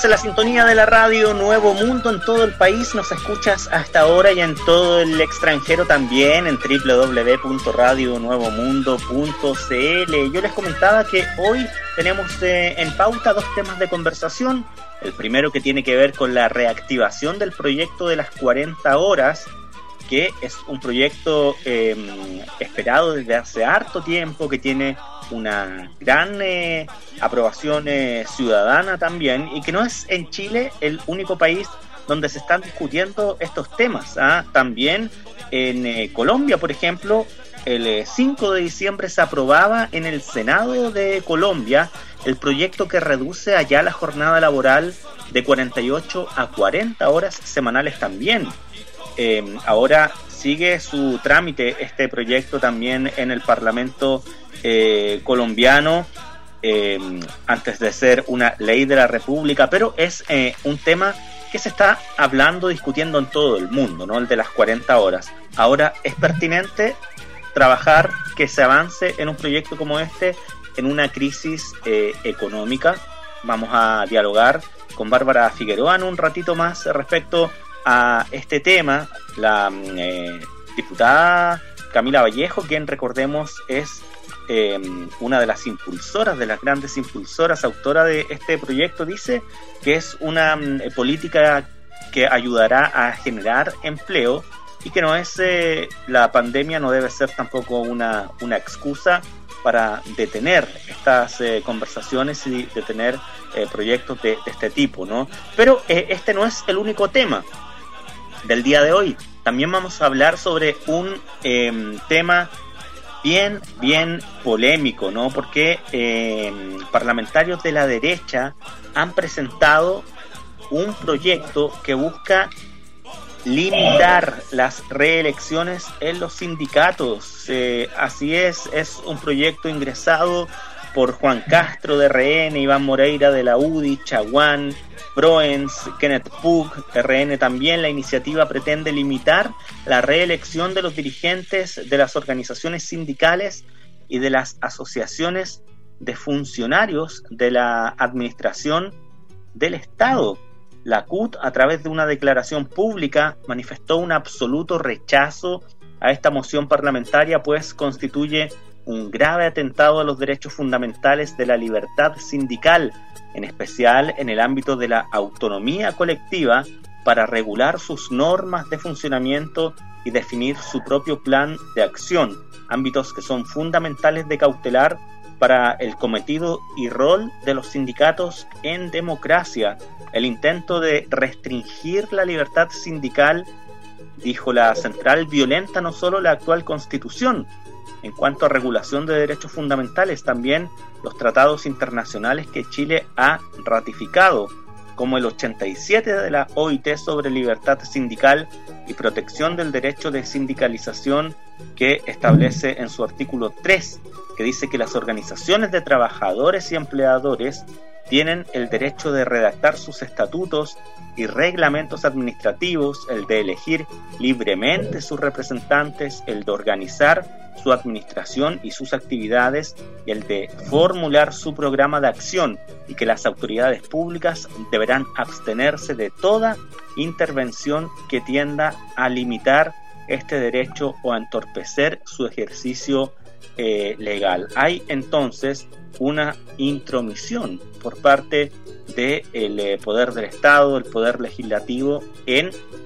Estás en la sintonía de la radio Nuevo Mundo en todo el país, nos escuchas hasta ahora y en todo el extranjero también en www.radionuevomundo.cl. Yo les comentaba que hoy tenemos en pauta dos temas de conversación. El primero que tiene que ver con la reactivación del proyecto de las 40 horas, que es un proyecto esperado desde hace harto tiempo, que tiene una gran aprobación ciudadana también, y que no es en Chile el único país donde se están discutiendo estos temas. También en Colombia, por ejemplo, el 5 de diciembre se aprobaba en el Senado de Colombia el proyecto que reduce allá la jornada laboral de 48 a 40 horas semanales también. Ahora sigue su trámite este proyecto también en el Parlamento colombiano, antes de ser una ley de la República, pero es un tema que se está hablando, discutiendo en todo el mundo, ¿no? El de las 40 horas. Ahora es pertinente trabajar que se avance en un proyecto como este en una crisis económica. Vamos a dialogar con Bárbara Figueroa en un ratito más respecto a este tema. La diputada Camila Vallejo, quien recordemos es una de las impulsoras, de las grandes impulsoras, autora de este proyecto, dice que es una política que ayudará a generar empleo y que no es la pandemia no debe ser tampoco una excusa para detener estas conversaciones y detener proyectos de este tipo, ¿no? Pero este no es el único tema del día de hoy. También vamos a hablar sobre un tema bien polémico, ¿no? Porque parlamentarios de la derecha han presentado un proyecto que busca limitar las reelecciones en los sindicatos. Así es un proyecto ingresado por Juan Castro de RN, Iván Moreira de la UDI, Chaguán, Proens, Kenneth Pug, RN también. La iniciativa pretende limitar la reelección de los dirigentes de las organizaciones sindicales y de las asociaciones de funcionarios de la administración del Estado. La CUT, a través de una declaración pública, manifestó un absoluto rechazo a esta moción parlamentaria, pues constituye un grave atentado a los derechos fundamentales de la libertad sindical, en especial en el ámbito de la autonomía colectiva, para regular sus normas de funcionamiento y definir su propio plan de acción, ámbitos que son fundamentales de cautelar para el cometido y rol de los sindicatos en democracia. El intento de restringir la libertad sindical, dijo la central, violenta no solo la actual Constitución. En cuanto a regulación de derechos fundamentales, también los tratados internacionales que Chile ha ratificado, como el 87 de la OIT sobre libertad sindical y protección del derecho de sindicalización, que establece en su artículo 3, que dice que las organizaciones de trabajadores y empleadores tienen el derecho de redactar sus estatutos y reglamentos administrativos, el de elegir libremente sus representantes, el de organizar su administración y sus actividades, y el de formular su programa de acción, y que las autoridades públicas deberán abstenerse de toda intervención que tienda a limitar este derecho o a entorpecer su ejercicio legal. Hay entonces una intromisión por parte del poder del Estado, el poder legislativo en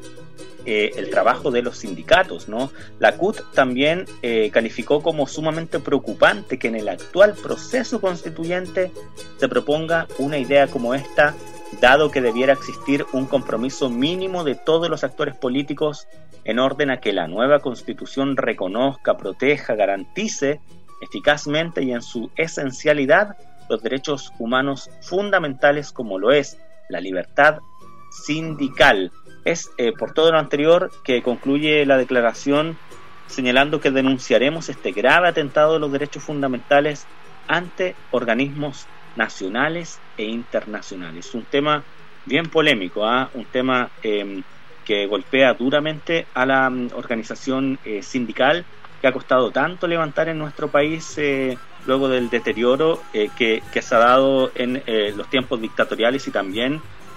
el trabajo de los sindicatos, ¿no? La CUT también calificó como sumamente preocupante que en el actual proceso constituyente se proponga una idea como esta, dado que debiera existir un compromiso mínimo de todos los actores políticos en orden a que la nueva Constitución reconozca, proteja, garantice eficazmente y en su esencialidad los derechos humanos fundamentales, como lo es la libertad sindical. Es por todo lo anterior que concluye la declaración señalando que denunciaremos este grave atentado a los derechos fundamentales ante organismos nacionales e internacionales. Un tema bien polémico, un tema que golpea duramente a la organización sindical, que ha costado tanto levantar en nuestro país luego del deterioro que se ha dado en los tiempos dictatoriales y también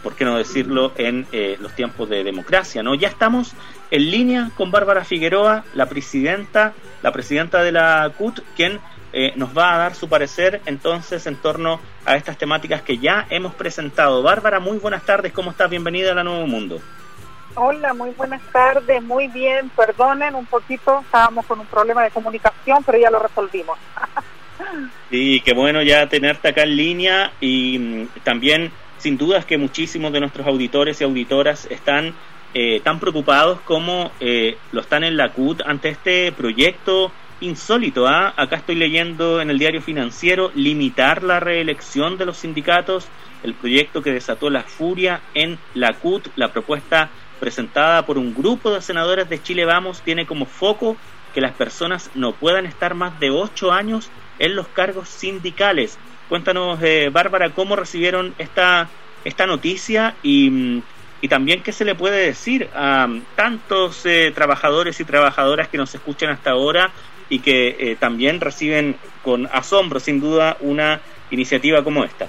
por qué no decirlo, en los tiempos de democracia, ¿no? Ya estamos en línea con Bárbara Figueroa, la presidenta de la CUT, quien nos va a dar su parecer entonces en torno a estas temáticas que ya hemos presentado. Bárbara, muy buenas tardes, ¿cómo estás? Bienvenida a La Nuevo Mundo. Hola, muy buenas tardes, muy bien, perdonen un poquito, estábamos con un problema de comunicación, pero ya lo resolvimos. Sí, qué bueno ya tenerte acá en línea y también sin dudas que muchísimos de nuestros auditores y auditoras están tan preocupados como lo están en la CUT ante este proyecto insólito. Acá estoy leyendo en el Diario Financiero: limitar la reelección de los sindicatos, el proyecto que desató la furia en la CUT. La propuesta presentada por un grupo de senadores de Chile Vamos tiene como foco que las personas no puedan estar más de 8 años en los cargos sindicales. Cuéntanos, Bárbara, cómo recibieron esta noticia y también qué se le puede decir a tantos trabajadores y trabajadoras que nos escuchan hasta ahora y que también reciben con asombro, sin duda, una iniciativa como esta.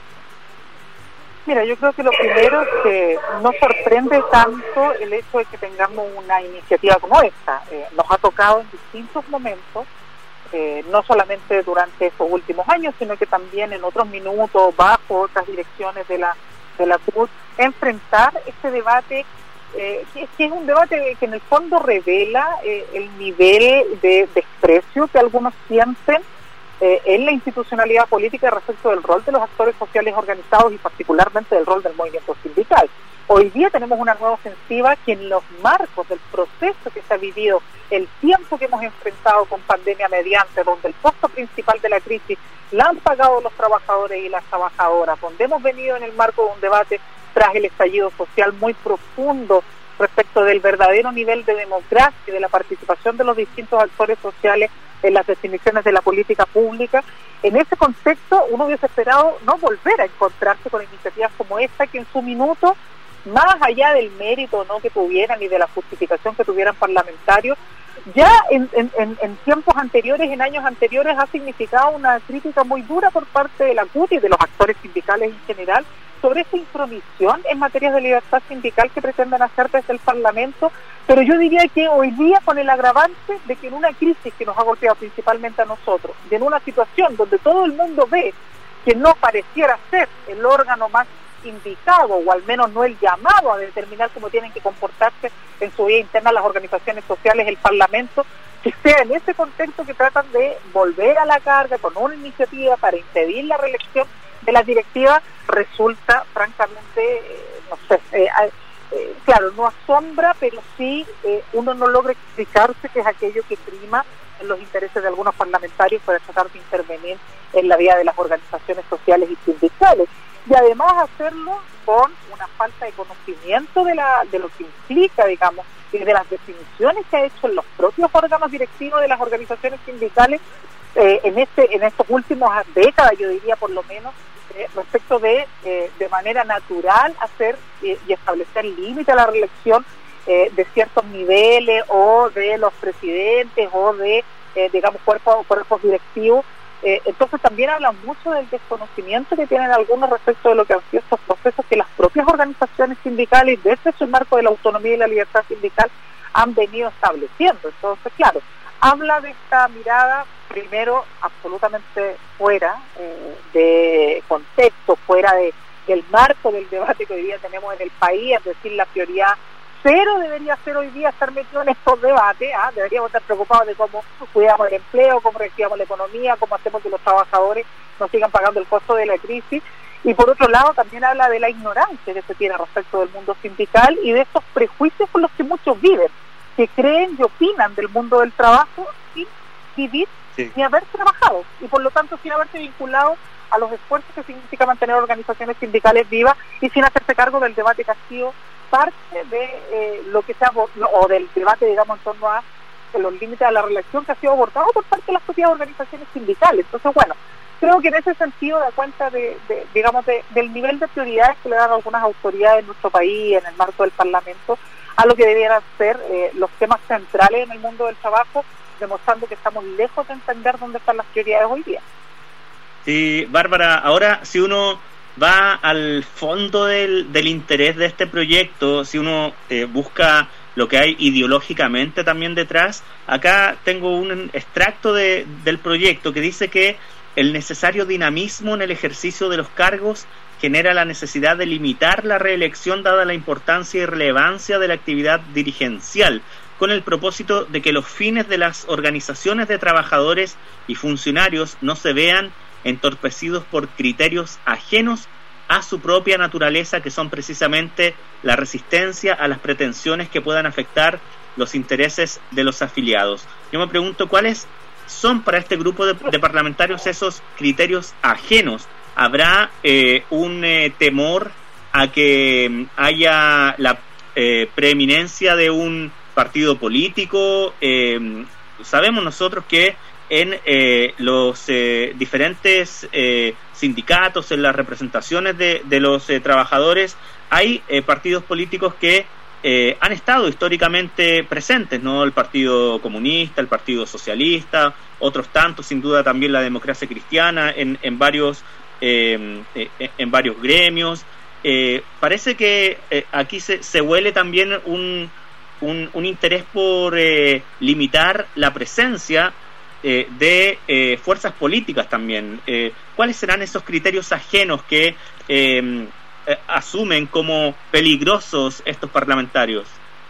Mira, yo creo que lo primero es que nos sorprende tanto el hecho de que tengamos una iniciativa como esta. Nos ha tocado en distintos momentos, no solamente durante estos últimos años, sino que también en otros minutos, bajo otras direcciones de la CUT, enfrentar este debate, que es un debate que en el fondo revela el nivel de desprecio que algunos sienten en la institucionalidad política respecto del rol de los actores sociales organizados y particularmente del rol del movimiento sindical. Hoy día tenemos una nueva ofensiva que en los marcos del proceso que se ha vivido, el tiempo que hemos enfrentado con pandemia mediante, donde el costo principal de la crisis la han pagado los trabajadores y las trabajadoras, donde hemos venido en el marco de un debate tras el estallido social muy profundo respecto del verdadero nivel de democracia y de la participación de los distintos actores sociales en las definiciones de la política pública. En ese contexto uno hubiese esperado no volver a encontrarse con iniciativas como esta, que en su minuto, más allá del mérito no que tuvieran y de la justificación que tuvieran parlamentarios, ya en tiempos anteriores, en años anteriores, ha significado una crítica muy dura por parte de la CUT y de los actores sindicales en general sobre esta intromisión en materias de libertad sindical que pretenden hacer desde el Parlamento. Pero yo diría que hoy día, con el agravante de que en una crisis que nos ha golpeado principalmente a nosotros, y en una situación donde todo el mundo ve que no pareciera ser el órgano más indicado, o al menos no el llamado a determinar cómo tienen que comportarse en su vida interna las organizaciones sociales, el Parlamento, que sea en ese contexto que tratan de volver a la carga con una iniciativa para impedir la reelección de las directivas, resulta francamente, claro, no asombra, pero sí uno no logra explicarse que es aquello que prima en los intereses de algunos parlamentarios para tratar de intervenir en la vida de las organizaciones sociales y sindicales. Y además hacerlo con una falta de conocimiento de lo que implica, digamos, y de las definiciones que ha hecho en los propios órganos directivos de las organizaciones sindicales en estos últimos décadas, yo diría por lo menos, respecto de manera natural hacer y establecer límite a la reelección de ciertos niveles o de los presidentes o de, digamos, cuerpos directivos. Entonces también habla mucho del desconocimiento que tienen algunos respecto de lo que han sido estos procesos que las propias organizaciones sindicales, desde su marco de la autonomía y la libertad sindical, han venido estableciendo. Entonces, claro, habla de esta mirada, primero, absolutamente fuera de contexto, fuera del marco del debate que hoy día tenemos en el país, es decir, la prioridad cero debería ser hoy día estar metido en estos debates. Deberíamos estar preocupados de cómo cuidamos el empleo, cómo reactivamos la economía, cómo hacemos que los trabajadores no sigan pagando el costo de la crisis. Y por otro lado también habla de la ignorancia que se tiene respecto del mundo sindical y de estos prejuicios con los que muchos viven, que creen y opinan del mundo del trabajo sin vivir ni haber trabajado, y por lo tanto sin haberse vinculado a los esfuerzos que significa mantener organizaciones sindicales vivas y sin hacerse cargo del debate que ha sido parte de lo que se ha, o del debate, digamos, en torno a los límites de la reelección que ha sido abordado por parte de las propias organizaciones sindicales. Entonces, bueno, creo que en ese sentido da cuenta del nivel de prioridades que le dan algunas autoridades en nuestro país, en el marco del Parlamento, a lo que debieran ser los temas centrales en el mundo del trabajo, demostrando que estamos lejos de entender dónde están las prioridades hoy día. Sí, Bárbara, ahora si uno va al fondo del interés de este proyecto, si uno busca lo que hay ideológicamente también detrás. Acá tengo un extracto del proyecto que dice que el necesario dinamismo en el ejercicio de los cargos genera la necesidad de limitar la reelección dada la importancia y relevancia de la actividad dirigencial, con el propósito de que los fines de las organizaciones de trabajadores y funcionarios no se vean entorpecidos por criterios ajenos a su propia naturaleza, que son precisamente la resistencia a las pretensiones que puedan afectar los intereses de los afiliados. Yo me pregunto cuáles son para este grupo de parlamentarios esos criterios ajenos. ¿Habrá un temor a que haya la preeminencia de un partido político? Sabemos nosotros que en los diferentes sindicatos, en las representaciones de los trabajadores, hay partidos políticos que han estado históricamente presentes, ¿no? El Partido Comunista, el Partido Socialista, otros tantos, sin duda también la Democracia Cristiana en varios gremios. Parece que aquí se huele también un interés por limitar la presencia de fuerzas políticas también. ¿Cuáles serán esos criterios ajenos que asumen como peligrosos estos parlamentarios?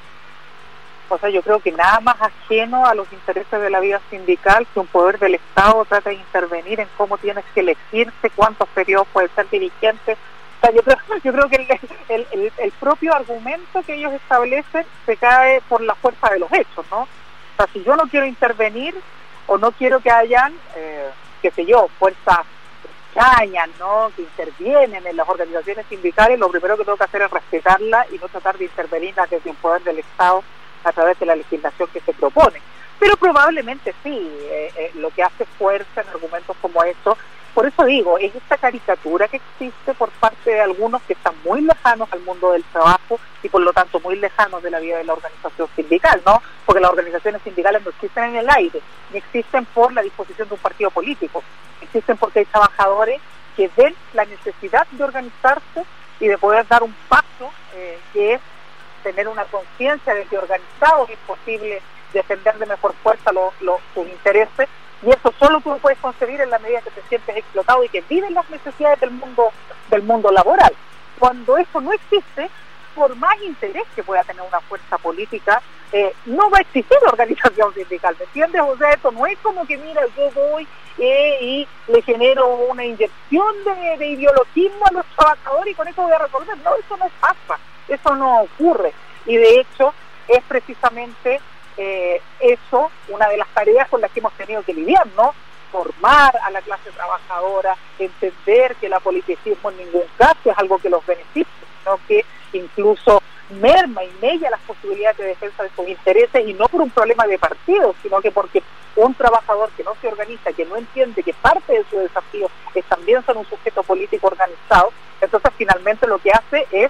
O sea, yo creo que nada más ajeno a los intereses de la vida sindical que un poder del Estado trata de intervenir en cómo tienes que elegirse, cuántos periodos puede ser dirigente. O sea, yo creo que el propio argumento que ellos establecen se cae por la fuerza de los hechos, ¿no? O sea, si yo no quiero intervenir o no quiero que hayan, qué sé yo, fuerzas extrañas, ¿no?, que intervienen en las organizaciones sindicales, lo primero que tengo que hacer es respetarla y no tratar de intervenir desde un poder del Estado a través de la legislación que se propone. Pero probablemente sí, lo que hace fuerza en argumentos como estos. Por eso digo, es esta caricatura que existe por parte de algunos que están muy lejanos al mundo del trabajo y por lo tanto muy lejanos de la vida de la organización sindical, ¿no? Porque las organizaciones sindicales no existen en el aire, ni existen por la disposición de un partido político, existen porque hay trabajadores que ven la necesidad de organizarse y de poder dar un paso que es tener una conciencia de que organizados es posible defender de mejor fuerza sus intereses. Y eso solo tú lo puedes conseguir en la medida que te sientes explotado y que vives las necesidades del mundo laboral. Cuando eso no existe, por más interés que pueda tener una fuerza política, no va a existir organización sindical, ¿me entiendes? O sea, esto no es como que, mira, yo voy y le genero una inyección de ideologismo a los trabajadores y con eso voy a resolver. No, eso no pasa, eso no ocurre. Y de hecho, es precisamente eso una de las tareas con las que hemos tenido que lidiar, ¿no? Formar a la clase trabajadora, entender que el apoliticismo en ningún caso es algo que los beneficie, sino que incluso merma y mella las posibilidades de defensa de sus intereses, y no por un problema de partido, sino que porque un trabajador que no se organiza, que no entiende que parte de su desafío es también ser un sujeto político organizado, entonces finalmente lo que hace es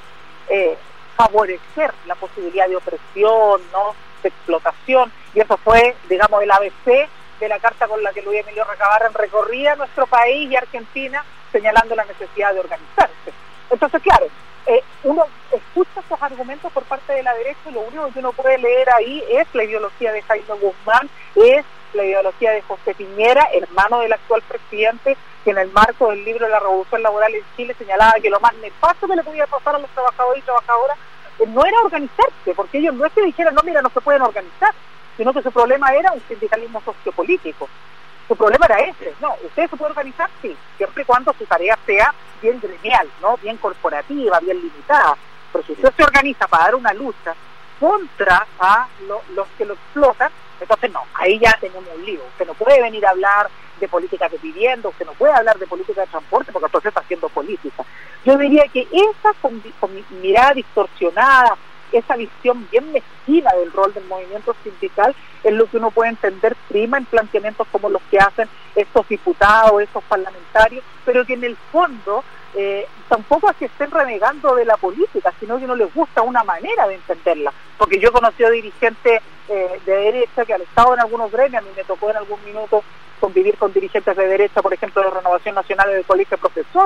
favorecer la posibilidad de opresión, ¿no?, de explotación, y eso fue, digamos, el ABC de la carta con la que Luis Emilio Recabarren recorría nuestro país y Argentina, señalando la necesidad de organizarse. Entonces, claro, uno escucha esos argumentos por parte de la derecha y lo único que uno puede leer ahí es la ideología de Jaime Guzmán, es la ideología de José Piñera, hermano del actual presidente, que en el marco del libro La Revolución Laboral en Chile señalaba que lo más nefasto que le podía pasar a los trabajadores y trabajadoras no era organizarse, porque ellos no es que dijeran, no, mira, no se pueden organizar, sino que su problema era un sindicalismo sociopolítico. Su problema era ese, no, usted se puede organizar, sí, siempre y cuando su tarea sea bien gremial, ¿no?, bien corporativa, bien limitada. Pero si usted se organiza para dar una lucha contra los que lo explotan, entonces no, ahí ya tenemos un lío. Usted no puede venir a hablar de política de vivienda, usted no puede hablar de política de transporte, porque entonces está haciendo política. Yo diría que esa con mirada distorsionada, esa visión bien mezquina del rol del movimiento sindical es lo que uno puede entender prima en planteamientos como los que hacen estos diputados, estos parlamentarios, pero que en el fondo tampoco es que estén renegando de la política, sino que no les gusta una manera de entenderla. Porque yo he conocido dirigentes de derecha que al estado en algunos gremios, a mí me tocó en algún minuto convivir con dirigentes de derecha, por ejemplo, de Renovación Nacional del Colegio de Profesores,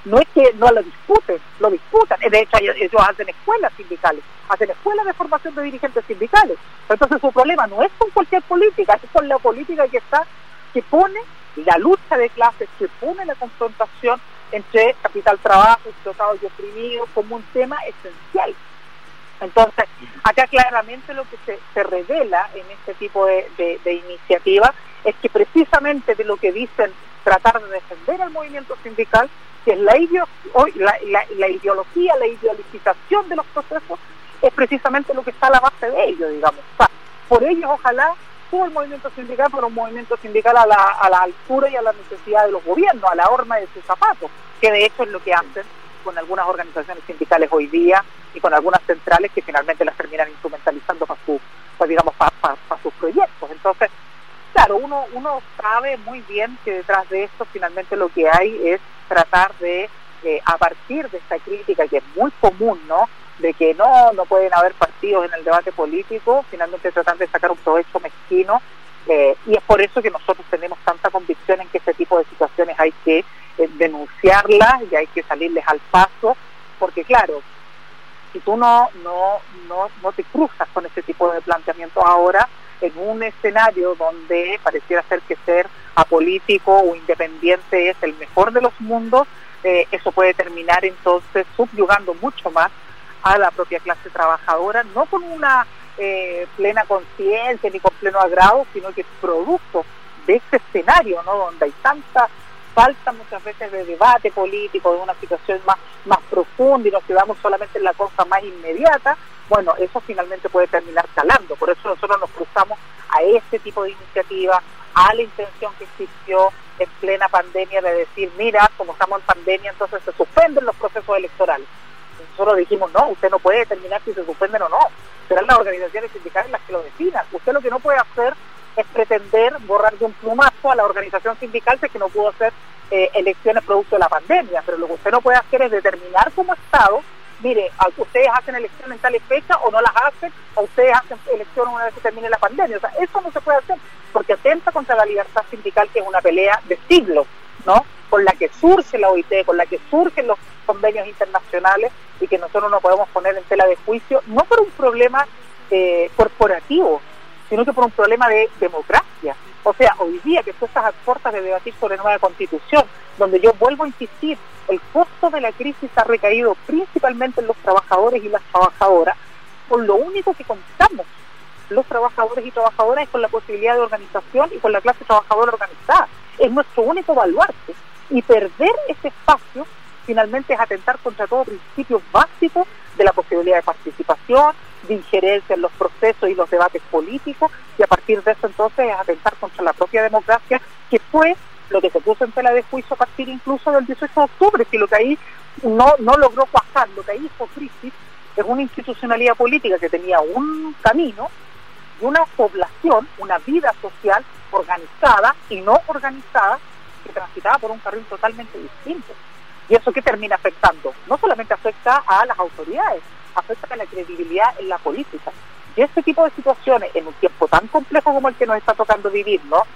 no es que no lo disputan. De hecho ellos hacen escuelas sindicales, hacen escuelas de formación de dirigentes sindicales. Entonces su problema no es con cualquier política, es con la política que pone la lucha de clases, que pone la confrontación entre capital trabajo, explotado y oprimido como un tema esencial. Entonces, acá claramente lo que se revela en este tipo de iniciativa es que precisamente de lo que dicen tratar de defender al movimiento sindical, que es la ideología, la ideologización de los procesos, es precisamente lo que está a la base de ello, digamos. O sea, por ello, ojalá todo el movimiento sindical fuera un movimiento sindical a la altura y a la necesidad de los gobiernos, a la horma de sus zapatos, que de hecho es lo que hacen con algunas organizaciones sindicales hoy día y con algunas centrales que finalmente las terminan instrumentalizando para sus proyectos. Entonces, claro, uno sabe muy bien que detrás de esto finalmente lo que hay es tratar de, a partir de esta crítica que es muy común, ¿no?, de que no pueden haber partidos en el debate político, finalmente tratan de sacar un provecho mezquino, y es por eso que nosotros tenemos tanta convicción en que este tipo de situaciones hay que denunciarlas y hay que salirles al paso, porque claro, si tú no te cruzas con este tipo de planteamientos ahora, en un escenario donde pareciera ser que ser apolítico o independiente es el mejor de los mundos, eso puede terminar entonces subyugando mucho más a la propia clase trabajadora, no con una plena conciencia ni con pleno agrado, sino que es producto de este escenario, ¿no?, donde hay tanta falta muchas veces de debate político, de una situación más profunda y nos quedamos solamente en la cosa más inmediata. Bueno, eso finalmente puede terminar calando. Por eso nosotros nos cruzamos a este tipo de iniciativa, a la intención que existió en plena pandemia de decir, mira, como estamos en pandemia, entonces se suspenden los procesos electorales. Nosotros dijimos, no, usted no puede determinar si se suspenden o no. Serán las organizaciones sindicales las que lo decidan. Usted lo que no puede hacer es pretender borrar de un plumazo a la organización sindical que no pudo hacer elecciones producto de la pandemia. Pero lo que usted no puede hacer es determinar como Estado, mire, ustedes hacen elecciones en tales fechas o no las hacen, o ustedes hacen elecciones una vez que termine la pandemia. O sea, eso no se puede hacer porque atenta contra la libertad sindical, que es una pelea de siglos, ¿no?, con la que surge la OIT, con la que surgen los convenios internacionales, y que nosotros no podemos poner en tela de juicio, no por un problema corporativo, sino que por un problema de democracia. O sea, hoy día que tú estás a puertas de debatir sobre nueva constitución, donde yo vuelvo a insistir, el costo de la crisis ha recaído principalmente en los trabajadores y las trabajadoras, con lo único que contamos los trabajadores y trabajadoras es con la posibilidad de organización y con la clase trabajadora organizada. Es nuestro único baluarte, y perder ese espacio finalmente es atentar contra todo principios básicos de la posibilidad de participación, de injerencia en los procesos y los debates políticos, y a partir de eso entonces es atentar contra la propia democracia, que fue lo que se puso en tela de juicio a partir incluso del 18 de octubre, si lo que ahí no logró cuajar, lo que ahí hizo crisis es una institucionalidad política que tenía un camino y una población, una vida social organizada y no organizada, que transitaba por un carril totalmente distinto. ¿Y eso qué termina afectando? No solamente afecta a las autoridades, afecta a la credibilidad en la política. Y este tipo de situaciones, en un tiempo tan complejo como el que nos está tocando vivir, ¿no?,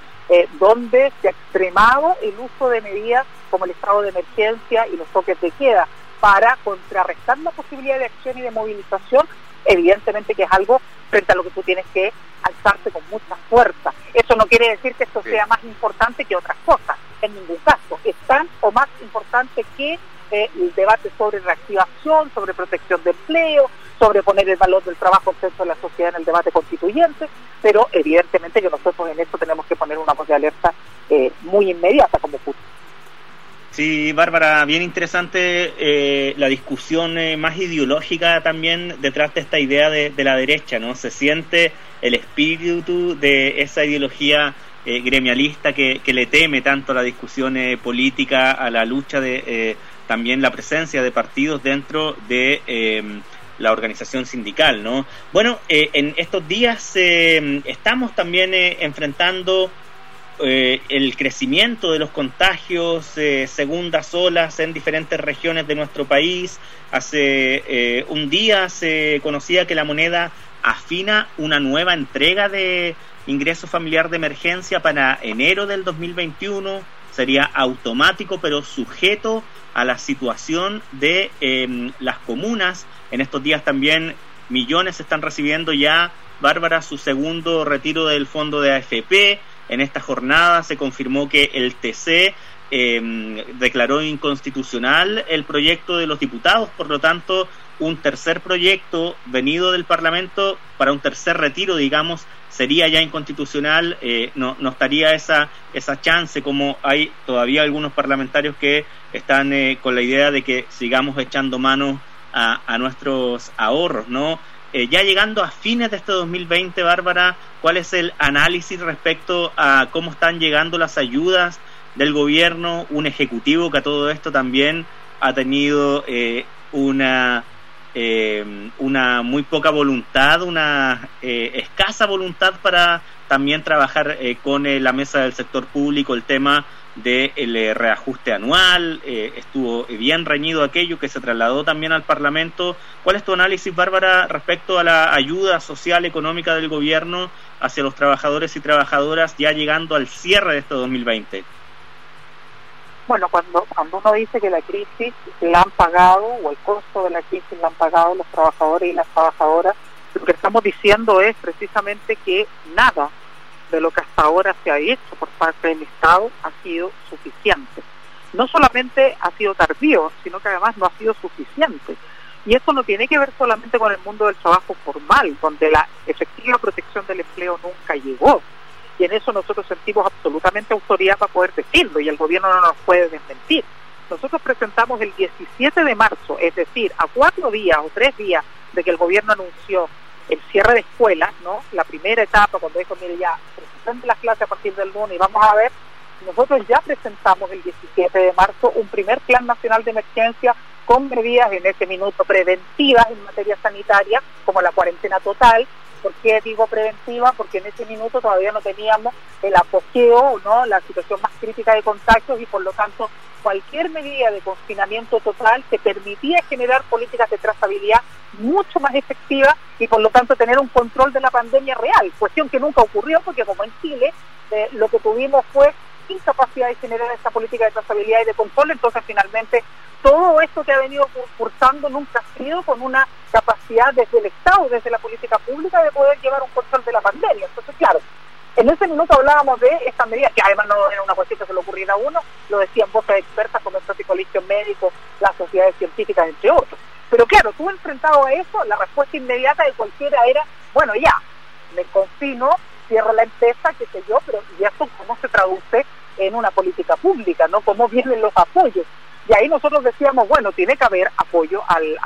donde se ha extremado el uso de medidas como el estado de emergencia y los toques de queda para contrarrestar la posibilidad de acción y de movilización, evidentemente que es algo frente a lo que tú tienes que alzarse con mucha fuerza. Eso no quiere decir que esto sea más importante que otras cosas, en ningún caso. Es tan o más importante que el debate sobre reactivación, sobre protección de empleo, sobre poner el valor del trabajo en centro de la sociedad en el debate constituyente, pero evidentemente que nosotros en esto tenemos que poner una voz de alerta muy inmediata como PUT. Sí, Bárbara, bien interesante la discusión más ideológica también detrás de esta idea de la derecha, ¿no? Se siente el espíritu de esa ideología gremialista que le teme tanto a la discusión política, a la lucha de también la presencia de partidos dentro de la organización sindical, ¿no? Bueno, en estos días estamos también enfrentando el crecimiento de los contagios, segundas olas en diferentes regiones de nuestro país. Hace un día se conocía que la Moneda afina una nueva entrega de ingreso familiar de emergencia para enero del 2021. sería automático, pero sujeto a la situación de las comunas. En estos días también millones están recibiendo ya, Bárbara, su segundo retiro del fondo de AFP. En esta jornada se confirmó que el TC declaró inconstitucional el proyecto de los diputados, por lo tanto un tercer proyecto venido del Parlamento para un tercer retiro, digamos, sería ya inconstitucional. No estaría esa chance, como hay todavía algunos parlamentarios que están con la idea de que sigamos echando mano a nuestros ahorros, ¿no? Ya llegando a fines de este 2020, Bárbara, ¿cuál es el análisis respecto a cómo están llegando las ayudas del gobierno? Un ejecutivo que a todo esto también ha tenido una muy poca voluntad, una escasa voluntad para también trabajar con la mesa del sector público el tema del reajuste anual. Estuvo bien reñido aquello que se trasladó también al Parlamento. ¿Cuál es tu análisis, Bárbara, respecto a la ayuda social económica del gobierno hacia los trabajadores y trabajadoras ya llegando al cierre de este 2020? Bueno, cuando uno dice que la crisis la han pagado, o el costo de la crisis la han pagado los trabajadores y las trabajadoras, lo que estamos diciendo es precisamente que nada de lo que hasta ahora se ha hecho por parte del Estado ha sido suficiente. No solamente ha sido tardío, sino que además no ha sido suficiente. Y esto no tiene que ver solamente con el mundo del trabajo formal, donde la efectiva protección del empleo nunca llegó. Y en eso nosotros sentimos absolutamente autoridad para poder decirlo, y el gobierno no nos puede desmentir. Nosotros presentamos el 17 de marzo, es decir, a 4 días o 3 días de que el gobierno anunció el cierre de escuelas, ¿no? La primera etapa, cuando dijo, mire, ya, presenten las clases a partir del lunes y vamos a ver, nosotros ya presentamos el 17 de marzo un primer plan nacional de emergencia con medidas en ese minuto preventivas en materia sanitaria, como la cuarentena total. ¿Por qué digo preventiva? Porque en ese minuto todavía no teníamos el apogeo, ¿no?, la situación más crítica de contagios, y por lo tanto cualquier medida de confinamiento total te permitía generar políticas de trazabilidad mucho más efectivas y por lo tanto tener un control de la pandemia real, cuestión que nunca ocurrió porque como en Chile lo que tuvimos fue incapacidad de generar esa política de trazabilidad y de control. Entonces finalmente todo esto que ha venido cursando nunca ha sido con una capacidad desde el Estado, desde la política pública, de poder llevar un control de la pandemia. Entonces, claro, en ese minuto hablábamos de esta medida, que además no era una cuestión que se le ocurriera a uno, lo decían voces expertas como el propio colegio médico, las sociedades científicas, entre otros. Pero claro, tú enfrentado a eso, la respuesta inmediata de cualquiera era, bueno, ya, me confino, cierro la empresa, qué sé yo, pero ¿y eso cómo se traduce en una política pública, no? ¿Cómo vienen los apoyos? Y ahí nosotros decíamos, bueno, tiene que haber apoyo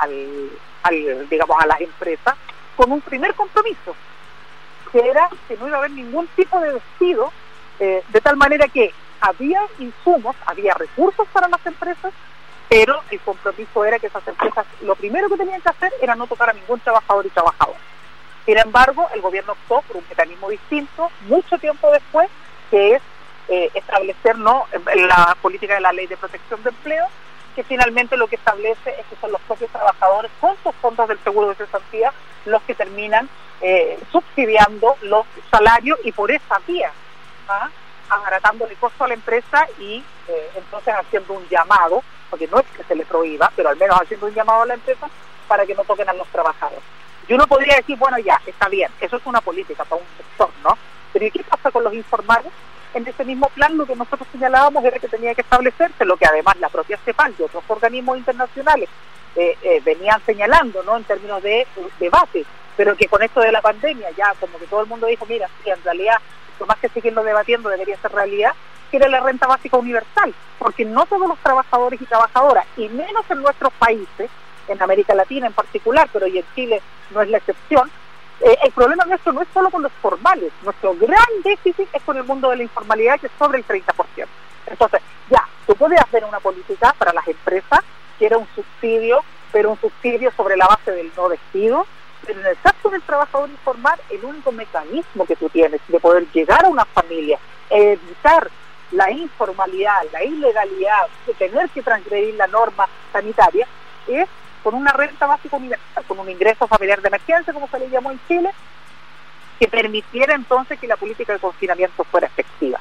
digamos, a las empresas con un primer compromiso, que era que no iba a haber ningún tipo de despido, de tal manera que había insumos, había recursos para las empresas, pero el compromiso era que esas empresas lo primero que tenían que hacer era no tocar a ningún trabajador y trabajadora. Sin embargo, el gobierno optó por un mecanismo distinto mucho tiempo después, que es establecer, ¿no?, la política de la Ley de Protección de Empleo, que finalmente lo que establece es que son los propios trabajadores con sus fondos del seguro de cesantía los que terminan subsidiando los salarios y por esa vía abaratándole costo a la empresa y entonces haciendo un llamado, porque no es que se le prohíba, pero al menos haciendo un llamado a la empresa para que no toquen a los trabajadores. Y uno podría decir, bueno, ya, está bien, eso es una política para un sector, ¿no? Pero ¿y qué pasa con los informales? En ese mismo plan lo que nosotros señalábamos era que tenía que establecerse, lo que además la propia CEPAL y otros organismos internacionales venían señalando, ¿no?, en términos de debate, pero que con esto de la pandemia ya como que todo el mundo dijo, mira, sí, en realidad, por más que seguirlo debatiendo, debería ser realidad, que era la renta básica universal, porque no todos los trabajadores y trabajadoras, y menos en nuestros países, en América Latina en particular, pero y en Chile no es la excepción. El problema nuestro no es solo con los formales, nuestro gran déficit es con el mundo de la informalidad, que es sobre el 30%. Entonces, ya, tú puedes hacer una política para las empresas que era un subsidio, pero un subsidio sobre la base del no despido, pero en el caso del trabajador informal, el único mecanismo que tú tienes de poder llegar a una familia, evitar la informalidad, la ilegalidad, de tener que transgredir la norma sanitaria, es con una renta básica universal, con un ingreso familiar de emergencia, como se le llamó en Chile, que permitiera entonces que la política de confinamiento fuera efectiva.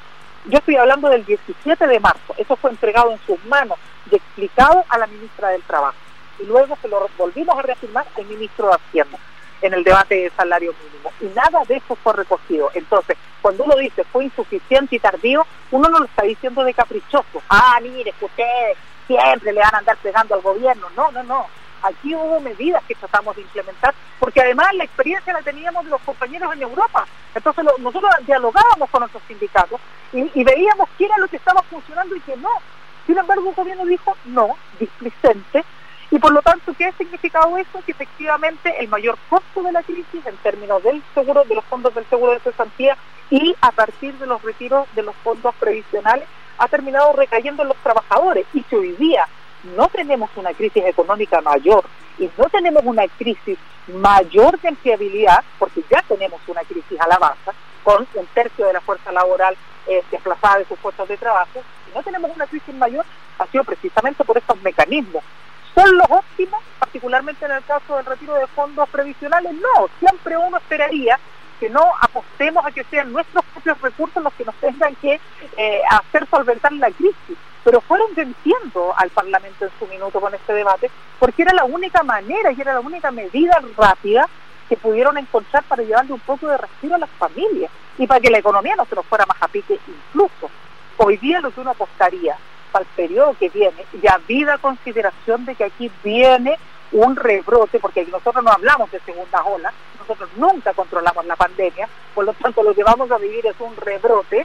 Yo estoy hablando del 17 de marzo. Eso fue entregado en sus manos y explicado a la ministra del Trabajo. Y luego se lo volvimos a reafirmar al ministro de Hacienda en el debate de salario mínimo. Y nada de eso fue recogido. Entonces, cuando uno dice fue insuficiente y tardío, uno no lo está diciendo de caprichoso. Mire, que ustedes siempre le van a andar pegando al gobierno. No. Aquí hubo medidas que tratamos de implementar, porque además la experiencia la teníamos de los compañeros en Europa. Entonces nosotros dialogábamos con nuestros sindicatos y veíamos qué era lo que estaba funcionando y qué no. Sin embargo, el gobierno dijo no, displicente, y por lo tanto, ¿qué ha significado eso? Que efectivamente el mayor costo de la crisis en términos del seguro, de los fondos del seguro de cesantía y a partir de los retiros de los fondos previsionales ha terminado recayendo en los trabajadores. Y si hoy día no tenemos una crisis económica mayor y no tenemos una crisis mayor de empleabilidad, porque ya tenemos una crisis a la baja, con un tercio de la fuerza laboral desplazada de sus puestos de trabajo, si no tenemos una crisis mayor, ha sido precisamente por estos mecanismos. ¿Son los óptimos, particularmente en el caso del retiro de fondos previsionales? No, siempre uno esperaría que no apostemos a que sean nuestros propios recursos los que nos tengan que hacer solventar la crisis. Pero fueron venciendo al Parlamento en su minuto con este debate, porque era la única manera y era la única medida rápida que pudieron encontrar para llevarle un poco de respiro a las familias y para que la economía no se nos fuera más a pique incluso. Hoy día lo que uno apostaría para el periodo que viene, y habida consideración de que aquí viene un rebrote, porque nosotros no hablamos de segunda ola, nosotros nunca controlamos la pandemia, por lo tanto lo que vamos a vivir es un rebrote,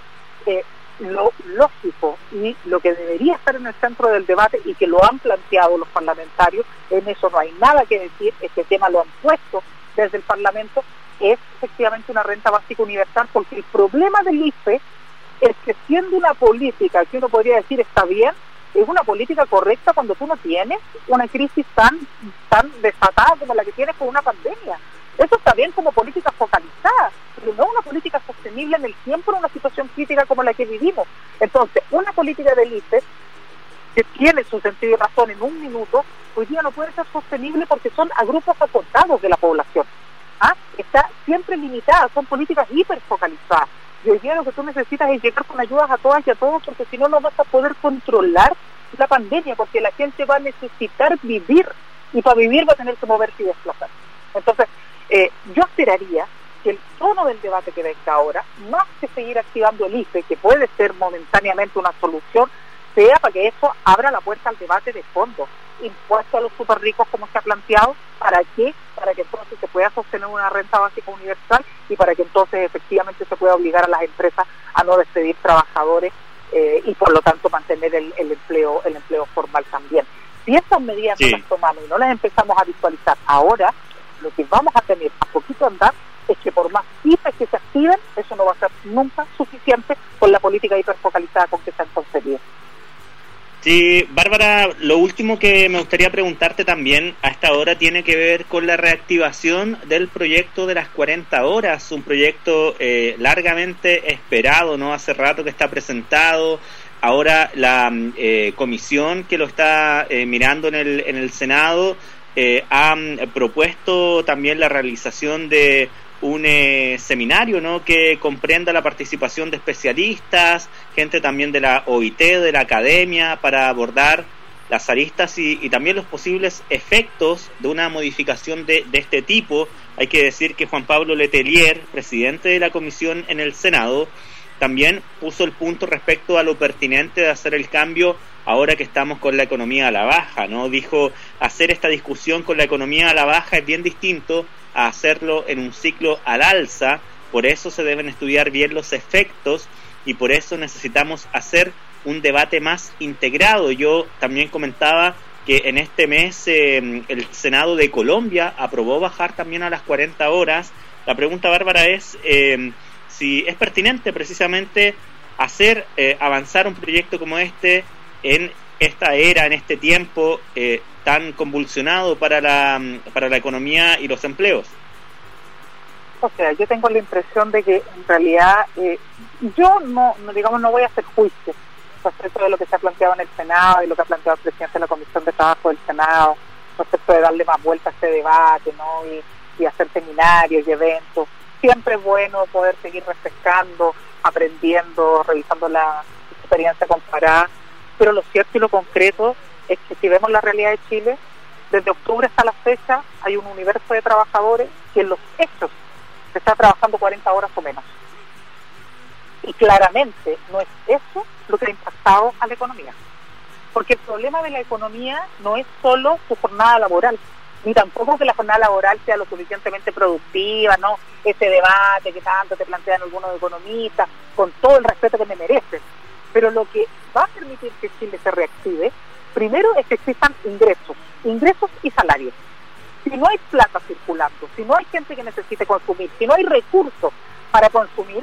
lo lógico y lo que debería estar en el centro del debate y que lo han planteado los parlamentarios, en eso no hay nada que decir, este tema lo han puesto desde el Parlamento, es efectivamente una renta básica universal, porque el problema del IFE es que siendo una política que uno podría decir está bien, es una política correcta cuando tú no tienes una crisis tan desatada como la que tienes con una pandemia. Eso está bien como política focalizada, pero no una política sostenible en el tiempo en una situación crítica como la que vivimos. Entonces, una política del IFE que tiene su sentido y razón en un minuto, hoy día no puede ser sostenible porque son a grupos acotados de la población. Está siempre limitada, son políticas hiperfocalizadas. Y hoy día lo que tú necesitas es llegar con ayudas a todas y a todos, porque si no, no vas a poder controlar la pandemia, porque la gente va a necesitar vivir, y para vivir va a tener que moverse y desplazarse. Entonces, yo esperaría que el tono del debate que venga ahora, más que seguir activando el IFE, que puede ser momentáneamente una solución, sea para que eso abra la puerta al debate de fondo. Impuesto a los super ricos como se ha planteado, ¿para qué? Para que entonces se pueda sostener una renta básica universal y para que entonces efectivamente se pueda obligar a las empresas a no despedir trabajadores y por lo tanto mantener el empleo formal también. Si estas medidas no las tomamos y no las empezamos a visualizar ahora, lo que vamos a tener a poquito andar es que por más IFES que se activen, eso no va a ser nunca suficiente con la política hiperfocalizada con que se han concedido. Sí, Bárbara, lo último que me gustaría preguntarte también a esta hora tiene que ver con la reactivación del proyecto de las 40 horas, un proyecto largamente esperado, ¿no? Hace rato que está presentado, ahora la comisión que lo está mirando en el Senado ha propuesto también la realización de un seminario, ¿no?, que comprenda la participación de especialistas, gente también de la OIT, de la academia, para abordar las aristas y también los posibles efectos de una modificación de este tipo. Hay que decir que Juan Pablo Letelier, presidente de la comisión en el Senado, también puso el punto respecto a lo pertinente de hacer el cambio ahora que estamos con la economía a la baja, ¿no? Dijo, hacer esta discusión con la economía a la baja es bien distinto a hacerlo en un ciclo al alza, por eso se deben estudiar bien los efectos y por eso necesitamos hacer un debate más integrado. Yo también comentaba que en este mes el Senado de Colombia aprobó bajar también a las 40 horas. La pregunta, Bárbara, es si es pertinente precisamente hacer avanzar un proyecto como este en esta era, en este tiempo tan convulsionado para la economía y los empleos. O sea, yo tengo la impresión de que en realidad yo no voy a hacer juicio respecto de lo que se ha planteado en el Senado y lo que ha planteado el presidente de la Comisión de Trabajo del Senado respecto de darle más vuelta a este debate, ¿no? Y hacer seminarios y eventos. Siempre es bueno poder seguir refrescando aprendiendo, revisando la experiencia comparada, pero lo cierto y lo concreto es que si vemos la realidad de Chile, desde octubre hasta la fecha hay un universo de trabajadores que en los hechos se está trabajando 40 horas o menos. Y claramente no es eso lo que ha impactado a la economía. Porque el problema de la economía no es solo su jornada laboral, ni tampoco que la jornada laboral sea lo suficientemente productiva, ¿no? Ese debate que tanto te plantean algunos economistas, con todo el respeto que me merecen. Pero lo que va a permitir que Chile se reactive, primero es que existan ingresos y salarios. Si no hay plata circulando, si no hay gente que necesite consumir, si no hay recursos para consumir,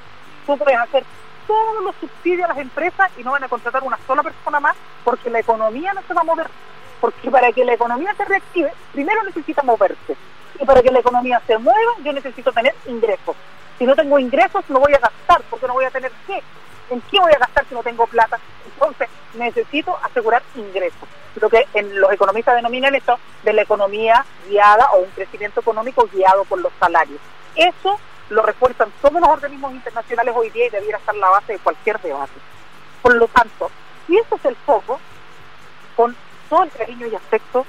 tú puedes hacer todos los subsidios a las empresas y no van a contratar una sola persona más porque la economía no se va a mover. Porque para que la economía se reactive, primero necesita moverse. Y para que la economía se mueva, yo necesito tener ingresos. Si no tengo ingresos, no voy a gastar, porque no voy a tener qué. ¿En qué voy a gastar si no tengo plata? Entonces, necesito asegurar ingresos. Lo que los economistas denominan esto de la economía guiada o un crecimiento económico guiado por los salarios. Eso lo refuerzan todos los organismos internacionales hoy día y debiera estar la base de cualquier debate. Por lo tanto, si ese es el foco, con todo el cariño y afecto,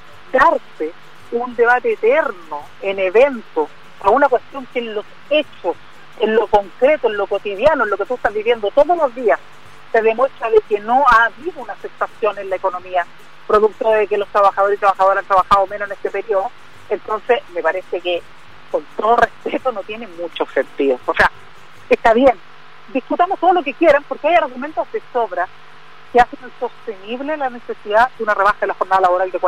darse un debate eterno en eventos a una cuestión que en los hechos, en lo concreto, en lo cotidiano, en lo que tú estás viviendo todos los días, te demuestra de que no ha habido una aceptación en la economía, producto de que los trabajadores y trabajadoras han trabajado menos en este periodo. Entonces, me parece que, con todo respeto, no tiene mucho sentido. O sea, está bien, discutamos todo lo que quieran, porque hay argumentos de sobra que hacen sostenible la necesidad de una rebaja de la jornada laboral de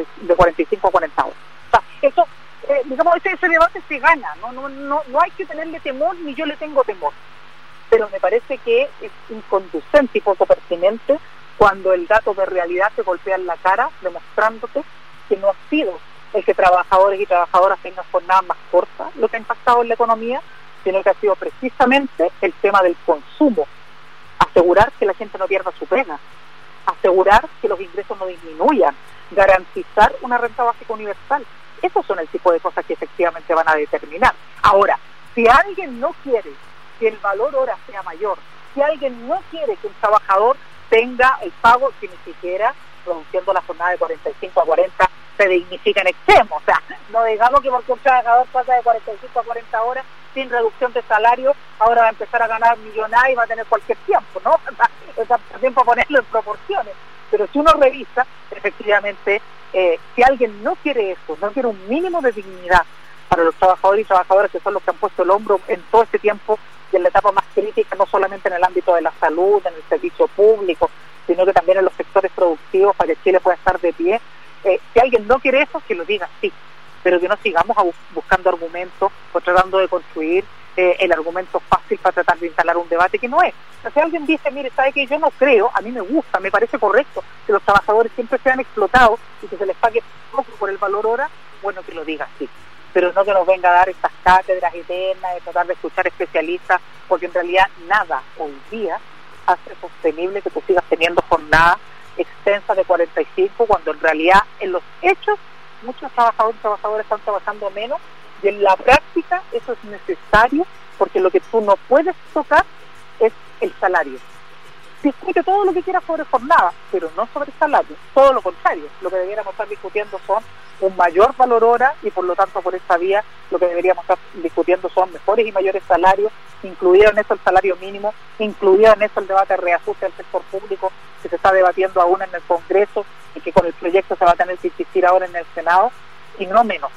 45 a 40 horas. O sea, eso, digamos, ese debate se gana, no hay que tenerle temor, ni yo le tengo temor. Pero me parece que es inconducente y poco pertinente cuando el dato de realidad te golpea en la cara, demostrándote que no ha sido el que trabajadores y trabajadoras tengan jornadas más cortas lo que ha impactado en la economía, sino que ha sido precisamente el tema del consumo. Asegurar que la gente no pierda su pega, asegurar que los ingresos no disminuyan, garantizar una renta básica universal. Esos son el tipo de cosas que efectivamente van a determinar. Ahora, si alguien no quiere que el valor hora sea mayor, si alguien no quiere que un trabajador tenga el pago que ni siquiera, reduciendo la jornada de 45 a 40, se dignifica en extremo. O sea, no digamos que porque un trabajador pasa de 45 a 40 horas sin reducción de salario, ahora va a empezar a ganar millonada y va a tener cualquier tiempo, ¿no? O sea, también para ponerlo en proporciones. Pero si uno revisa, efectivamente, si alguien no quiere eso, no quiere un mínimo de dignidad para los trabajadores y trabajadoras que son los que han puesto el hombro en todo este tiempo y en la etapa más crítica, no solamente en el ámbito de la salud, en el servicio público, sino que también en los sectores productivos para que Chile pueda estar de pie. Si alguien no quiere eso, que lo diga sí, pero que no sigamos buscando argumentos o tratando de construir el argumento fácil para tratar de instalar un debate que no es. O sea, si alguien dice, mire, sabe que yo no creo, a mí me gusta, me parece correcto que los trabajadores siempre sean explotados y que se les pague poco por el valor hora, bueno, que lo diga sí, pero no que nos venga a dar estas cátedras eternas de tratar de escuchar especialistas, porque en realidad nada hoy día hace sostenible que tú sigas teniendo jornadas extensas de 45, cuando en realidad en los hechos muchos trabajadores y trabajadoras están trabajando menos, y en la práctica eso es necesario, porque lo que tú no puedes tocar es el salario. Discute todo lo que quieras sobre jornada, pero no sobre salario, todo lo contrario. Lo que deberíamos estar discutiendo son un mayor valor hora y por lo tanto por esta vía lo que deberíamos estar discutiendo son mejores y mayores salarios, incluido en eso el salario mínimo, incluido en eso el debate de reajuste del sector público que se está debatiendo aún en el Congreso y que con el proyecto se va a tener que insistir ahora en el Senado, y no menos,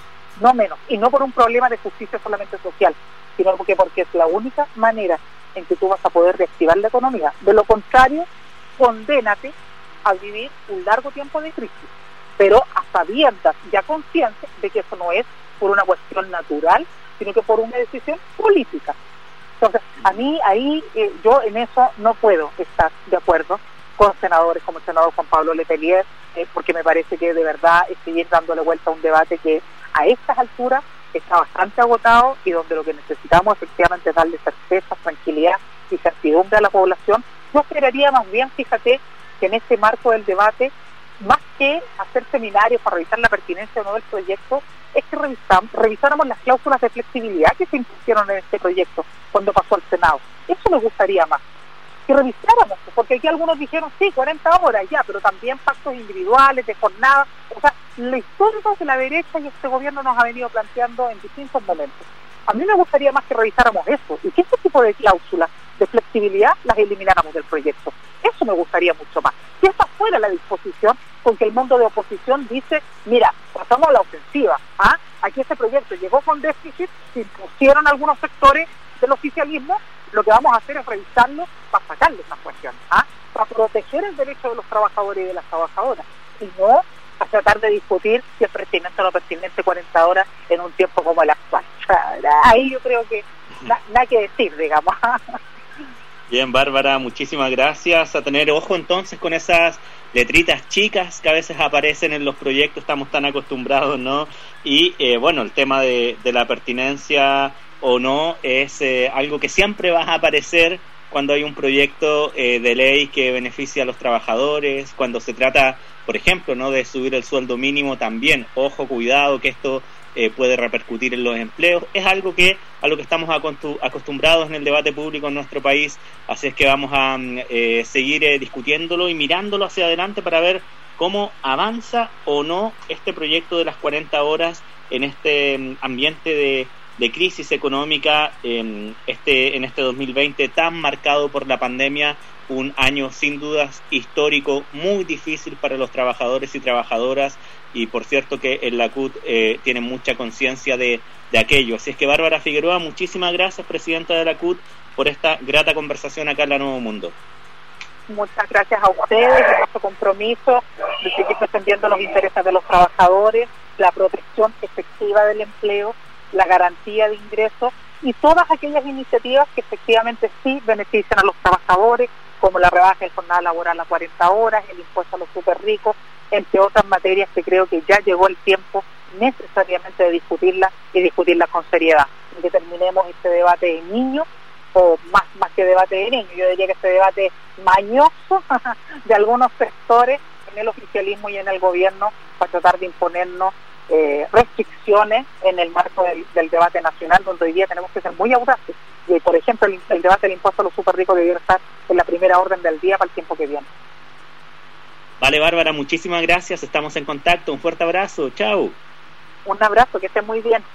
y no por un problema de justicia solamente social, sino porque es la única manera en que tú vas a poder reactivar la economía. De lo contrario, condénate a vivir un largo tiempo de crisis, pero a sabiendas, ya consciente de que eso no es por una cuestión natural, sino que por una decisión política. Entonces, a mí ahí yo en eso no puedo estar de acuerdo con senadores como el senador Juan Pablo Letelier, porque me parece que de verdad seguir dándole vuelta a un debate que a estas alturas está bastante agotado y donde lo que necesitamos efectivamente es darle certeza, tranquilidad y certidumbre a la población. Yo esperaría más bien, fíjate, que en este marco del debate, más que hacer seminarios para revisar la pertinencia o no del proyecto, es que revisáramos las cláusulas de flexibilidad que se impusieron en este proyecto cuando pasó al Senado. Eso me gustaría más, que revisáramos, porque aquí algunos dijeron, sí, 40 horas ya, pero también pactos individuales, de jornada, o sea, la historia que la derecha y este gobierno nos ha venido planteando en distintos momentos. A mí me gustaría más que revisáramos eso, y que ese tipo de cláusulas de flexibilidad las elimináramos del proyecto. Eso me gustaría mucho más. Si esta fuera la disposición con que el mundo de oposición dice, mira, pasamos a la ofensiva, aquí este proyecto llegó con déficit, se impusieron algunos sectores del oficialismo, lo que vamos a hacer es revisarlo para sacarle esas cuestiones, para proteger el derecho de los trabajadores y de las trabajadoras, y no a tratar de discutir si es pertinente o no pertinente 40 horas en un tiempo como el actual. O sea, ahí yo creo que nada que decir, digamos. Bien, Bárbara, muchísimas gracias. A tener ojo entonces con esas letritas chicas que a veces aparecen en los proyectos, estamos tan acostumbrados, ¿no? Y bueno, el tema de la pertinencia o no es algo que siempre va a aparecer cuando hay un proyecto de ley que beneficia a los trabajadores, cuando se trata, por ejemplo, ¿no?, de subir el sueldo mínimo también. Ojo, cuidado, que esto puede repercutir en los empleos. Es algo a lo que estamos acostumbrados en el debate público en nuestro país, así es que vamos a seguir discutiéndolo y mirándolo hacia adelante para ver cómo avanza o no este proyecto de las 40 horas en este ambiente de crisis económica en este 2020 tan marcado por la pandemia, un año sin dudas histórico, muy difícil para los trabajadores y trabajadoras, y por cierto que en la CUT tienen mucha conciencia de aquello. Así es que Bárbara Figueroa, muchísimas gracias, presidenta de la CUT, por esta grata conversación acá en La Nuevo Mundo. Muchas gracias a ustedes por nuestro compromiso de seguir defendiendo los intereses de los trabajadores, la protección efectiva del empleo, la garantía de ingresos y todas aquellas iniciativas que efectivamente sí benefician a los trabajadores, como la rebaja de jornada laboral a 40 horas, el impuesto a los súper ricos, entre otras materias que creo que ya llegó el tiempo necesariamente de discutirlas y discutirlas con seriedad. Y que terminemos este debate de niños, o más que debate de niños, yo diría que este debate mañoso de algunos sectores en el oficialismo y en el gobierno para tratar de imponernos restricciones en el marco del debate nacional, donde hoy día tenemos que ser muy audaces. Y, por ejemplo, el debate del impuesto a los súper ricos debiera estar en la primera orden del día para el tiempo que viene. Vale, Bárbara, muchísimas gracias, estamos en contacto, un fuerte abrazo, chao. Un abrazo, que esté muy bien.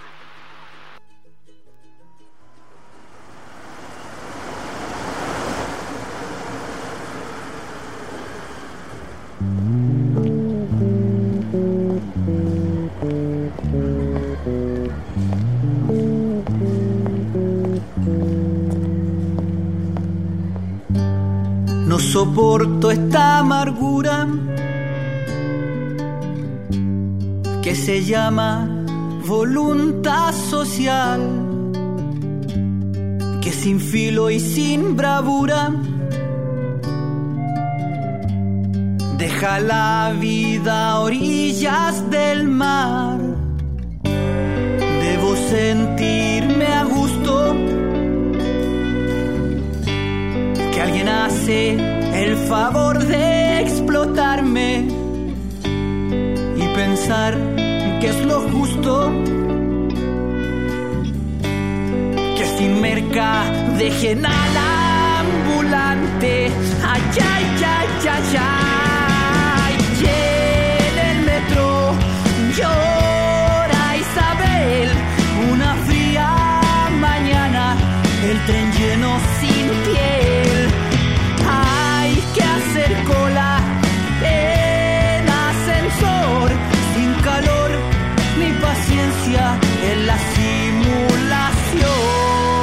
No soporto esta amargura que se llama voluntad social, que sin filo y sin bravura deja la vida a orillas del mar. Debo sentirme a gusto que alguien hace el favor de explotarme y pensar que es lo justo, que sin merca dejen al ambulante. Ay, ay, ay, ay, ay. Y en el metro llora Isabel, una fría mañana, el tren lleno sin piel. Hay que hacer cola en ascensor, sin calor ni paciencia en la simulación.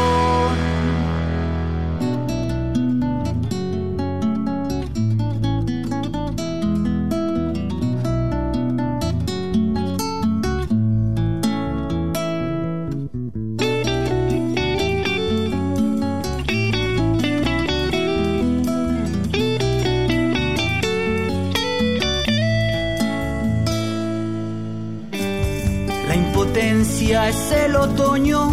Es el otoño,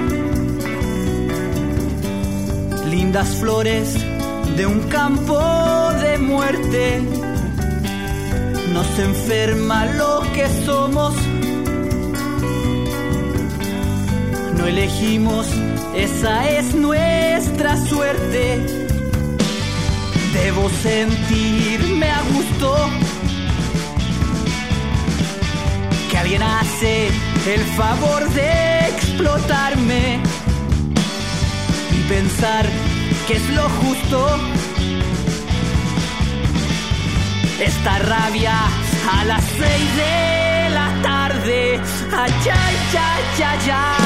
lindas flores de un campo de muerte. Nos enferma lo que somos, no elegimos, esa es nuestra suerte. Debo sentirme a gusto, que alguien hace el favor de explotarme y pensar que es lo justo. Esta rabia a las 6 de la tarde, ay, ay, ay, ay, ay.